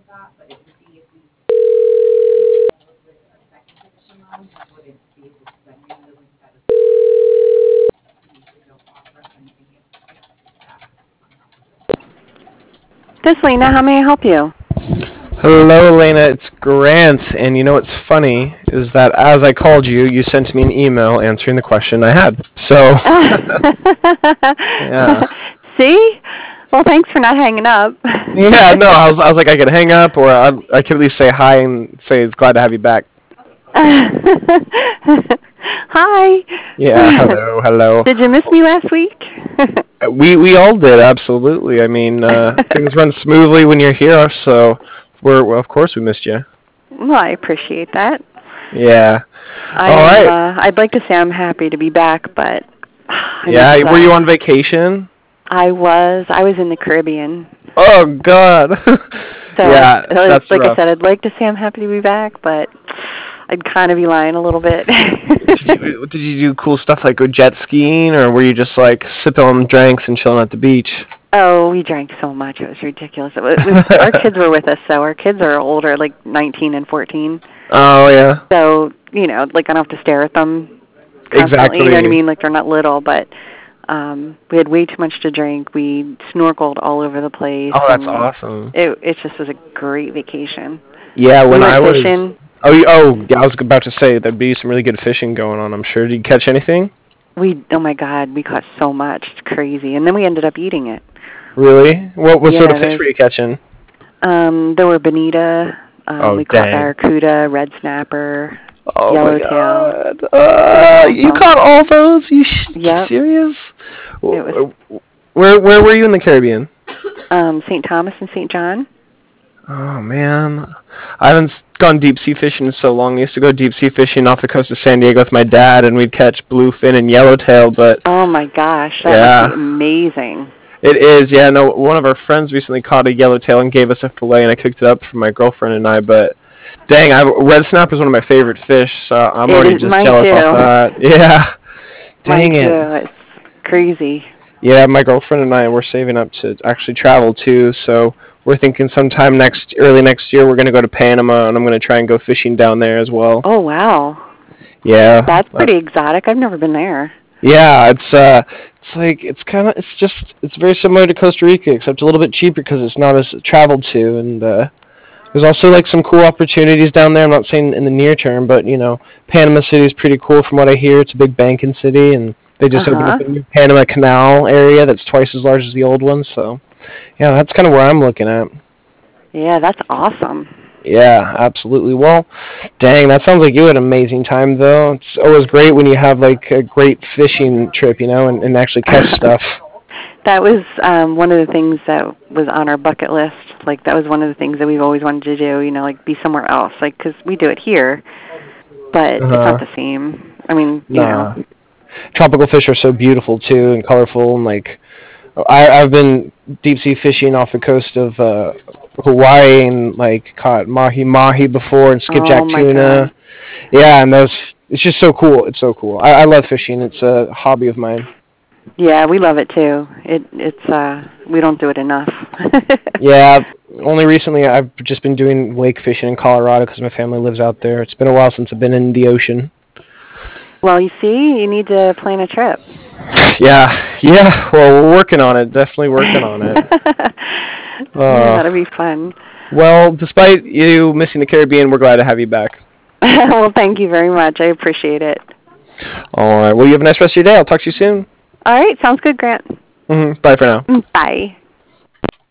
This is Lena. How may I help you? Hello, Elena. It's Grant. And you know what's funny is that as I called you, you sent me an email answering the question I had. So, yeah. See? Well, thanks for not hanging up. Yeah, no, I was like, I could hang up, or I could at least say hi and say it's glad to have you back. Hi. Yeah, hello, hello. Did you miss me last week? We all did, absolutely. I mean, things run smoothly when you're here, so well, of course we missed you. Well, I appreciate that. Yeah. All I am. right. I'd like to say I'm happy to be back, but Yeah, were you on vacation? I was in the Caribbean. Oh God. So, Yeah, that's like rough. I said, I'd like to say I'm happy to be back, but I'd kind of be lying a little bit. Did you do cool stuff like go jet skiing, or were you just like sipping on drinks and chilling at the beach? Oh, we drank so much; it was ridiculous. Our kids were with us, so our kids are older, like 19 and 14. Oh yeah. So like I don't have to stare at them constantly. Exactly. You know what I mean? Like they're not little, but we had way too much to drink. We snorkeled all over the place. Oh, that's awesome. It just was a great vacation. Yeah, when We I went was. fishing. Yeah, I was about to say there'd be some really good fishing going on. I'm sure. Did you catch anything? Oh my God, we caught so much. It's crazy. And then we ended up eating it. Really? What sort of Yeah, fish were you catching? there were bonita. Oh, We caught dang. barracuda, red snapper, Oh my yellowtail. God. It You was caught all those? awesome. Yep. Serious? It was Where were you in the Caribbean? St. Thomas and St. John. Oh man, I haven't gone deep sea fishing in so long. I used to go deep sea fishing off the coast of San Diego with my dad, and we'd catch bluefin and yellowtail. But Oh my gosh, that must be yeah, amazing. it is. Yeah, no, one of our friends recently caught a yellowtail and gave us a fillet, and I cooked it up for my girlfriend and I. But dang, red snapper is one of my favorite fish, so I'm It already is just mine jealous off too. that. Yeah, Mine dang it. too. It's crazy. Yeah, my girlfriend and I we're saving up to actually travel too, so we're thinking sometime early next year we're gonna go to Panama, and I'm gonna try and go fishing down there as well. Oh wow, Yeah, that's pretty exotic. I've never been there. yeah, it's like it's very similar to Costa Rica, except a little bit cheaper because it's not as traveled to, and there's also like some cool opportunities down there. I'm not saying in the near term, but Panama City is pretty cool from what I hear. It's a big banking city, and they Uh just opened huh. up a new Panama Canal area that's twice as large as the old one. So yeah, that's kind of where I'm looking at. Yeah, that's awesome. Yeah, absolutely. Well, dang, that sounds like you had an amazing time, though. It's always great when you have like a great fishing trip, and actually catch stuff. That was one of the things that was on our bucket list. Like that was one of the things that we've always wanted to do. Like be somewhere else. Like because we do it here, but it's not Uh-huh. the same. I mean, Nah. Tropical fish are so beautiful too and colorful, and like I've been deep sea fishing off the coast of Hawaii and like caught mahi mahi before and Oh skipjack my God. tuna. Yeah, and those it's just so cool. It's so cool. I love fishing. It's a hobby of mine. Yeah, we love it too. It's we don't do it enough. Yeah, only recently I've just been doing wake fishing in Colorado because my family lives out there. It's been a while since I've been in the ocean. Well, you see, you need to plan a trip. Yeah, yeah. Well, we're working on it. Definitely working on it. Yeah, Uh, that'll be fun. well, despite you missing the Caribbean, we're glad to have you back. Well, thank you very much. I appreciate it. All right. Well, you have a nice rest of your day. I'll talk to you soon. All right, sounds good, Grant. Bye for now. Bye.